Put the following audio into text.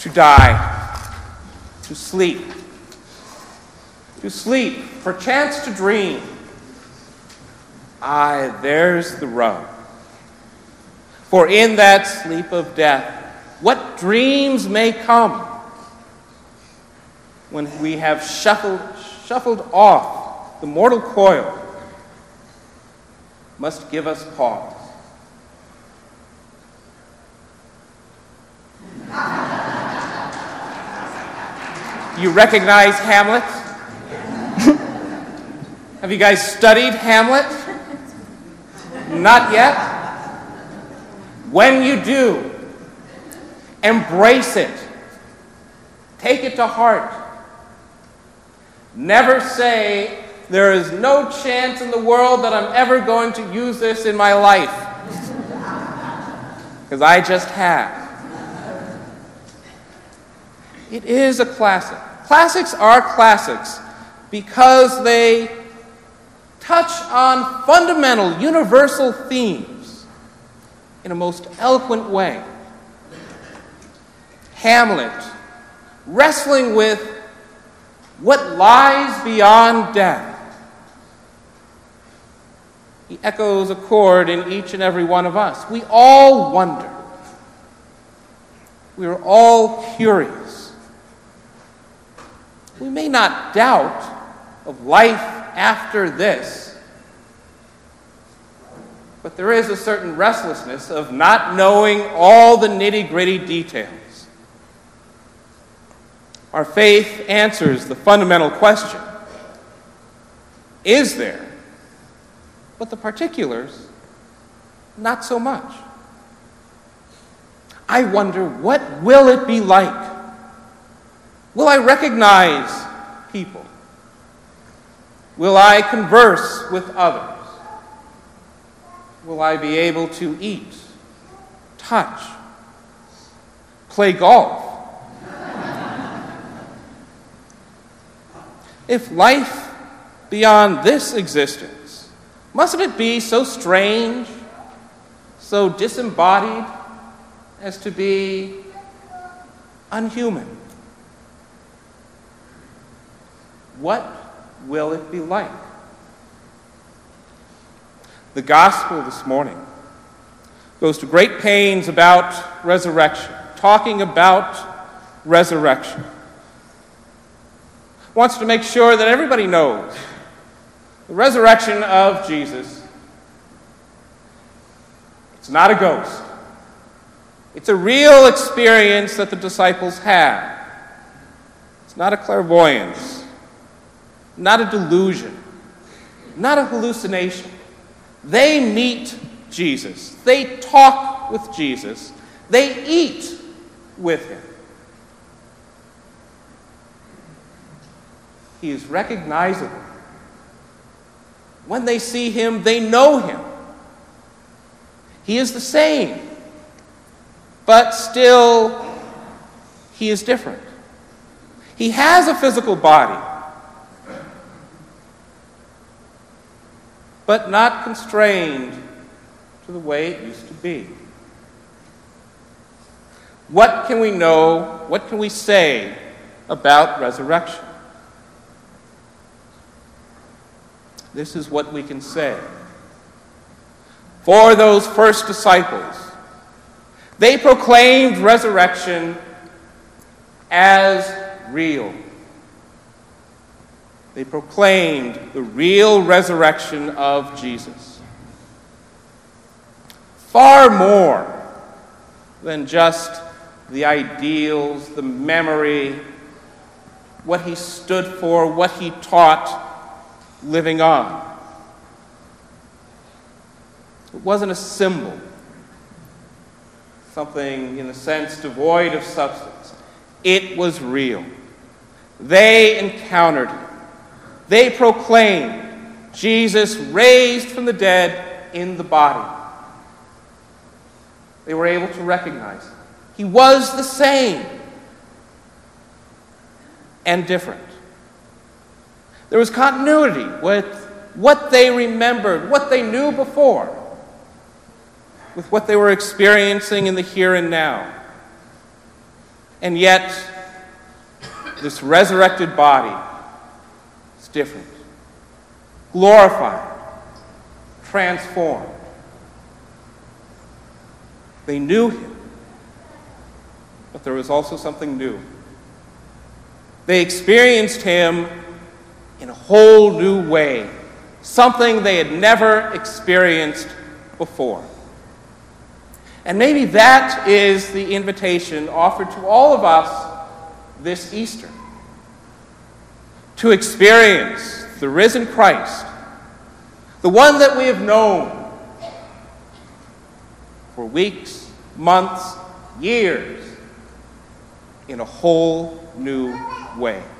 to die, to sleep, perchance to dream. Aye, there's the rub. For in that sleep of death, what dreams may come when we have shuffled off the mortal coil must give us pause. You recognize Hamlet? Have you guys studied Hamlet? Not yet? When you do, embrace it. Take it to heart. Never say, there is no chance in the world that I'm ever going to use this in my life. Because I just have. It is a classic. Classics are classics because they touch on fundamental, universal themes in a most eloquent way. Hamlet, wrestling with what lies beyond death. He echoes a chord in each and every one of us. We all wonder. We are all curious. We may not doubt of life after this, but there is a certain restlessness of not knowing all the nitty-gritty details. Our faith answers the fundamental question, is there? But the particulars, not so much. I wonder, what will it be like? Will I recognize people? Will I converse with others? Will I be able to eat, touch, play golf? If life beyond this existence, mustn't it be so strange, so disembodied, as to be unhuman? What will it be like? The gospel this morning goes to great pains about resurrection, talking about resurrection. Wants to make sure that everybody knows the resurrection of Jesus. It's not a ghost. It's a real experience that the disciples had. It's not a clairvoyance, not a delusion, not a hallucination. They meet Jesus. They talk with Jesus. They eat with him. He is recognizable. When they see him, they know him. He is the same, but still, he is different. He has a physical body, but not constrained to the way it used to be. What can we know? What can we say about resurrection? This is what we can say. For those first disciples, they proclaimed resurrection as real. They proclaimed the real resurrection of Jesus. Far more than just the ideals, the memory, what he stood for, what he taught, living on. It wasn't a symbol, something in a sense devoid of substance. It was real. They encountered him. They proclaimed Jesus raised from the dead in the body. They were able to recognize him. He was the same and different. There was continuity with what they remembered, what they knew before, with what they were experiencing in the here and now. And yet, this resurrected body is different, glorified, transformed. They knew him, but there was also something new. They experienced him in a whole new way, something they had never experienced before. And maybe that is the invitation offered to all of us this Easter, to experience the risen Christ, the one that we have known for weeks, months, years, in a whole new way.